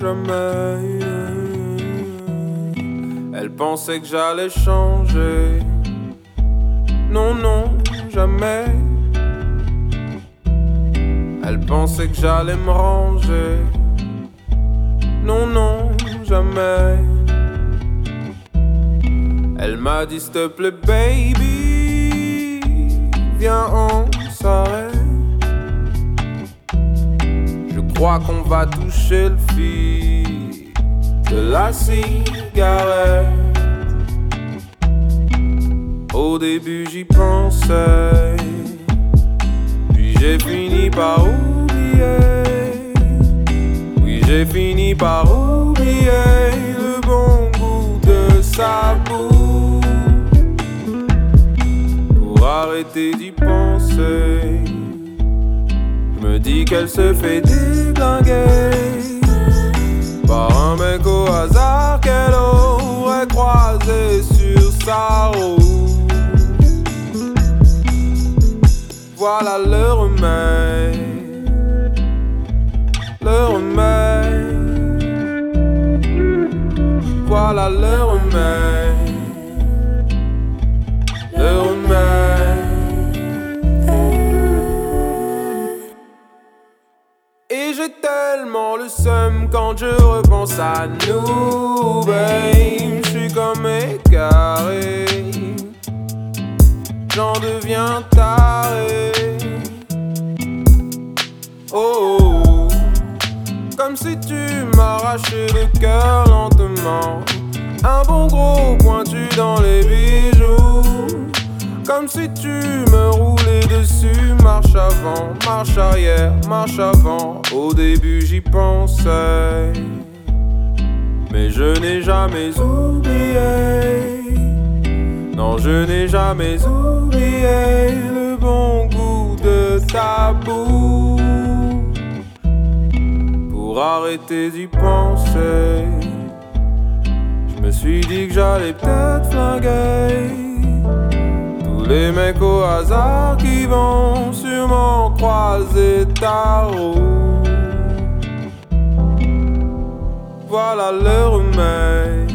jamais. Elle pensait que j'allais changer. Non, non, jamais. Elle pensait que j'allais me ranger. Non, non, jamais. Elle m'a dit s'il te plaît baby, viens on s'arrête. Je crois qu'on va toucher le fil de la cigarette. Au début j'y pensais, puis j'ai fini par oublier. Oui, j'ai fini par oublier le bon goût de sa bouche. Pour arrêter d'y penser, je me dis qu'elle se fait déglinguer par un mec au hasard qu'elle aurait croisé sur sa route. Voilà le remède, le remède. Voilà le remède, le remède. Et j'ai tellement le seum quand je repense à nous, babe. J'suis comme égaré, j'en deviens taré. Oh, oh, comme si tu m'arrachais le cœur lentement. Un bon gros pointu dans les bijoux. Comme si tu me roulais dessus. Marche avant, marche arrière, marche avant. Au début j'y pensais, mais je n'ai jamais oublié. Non, je n'ai jamais oublié le bon goût de ta bouche. Pour arrêter d'y penser, je me suis dit que j'allais peut-être flinguer tous les mecs au hasard qui vont sûrement croiser ta route. Voilà le remède,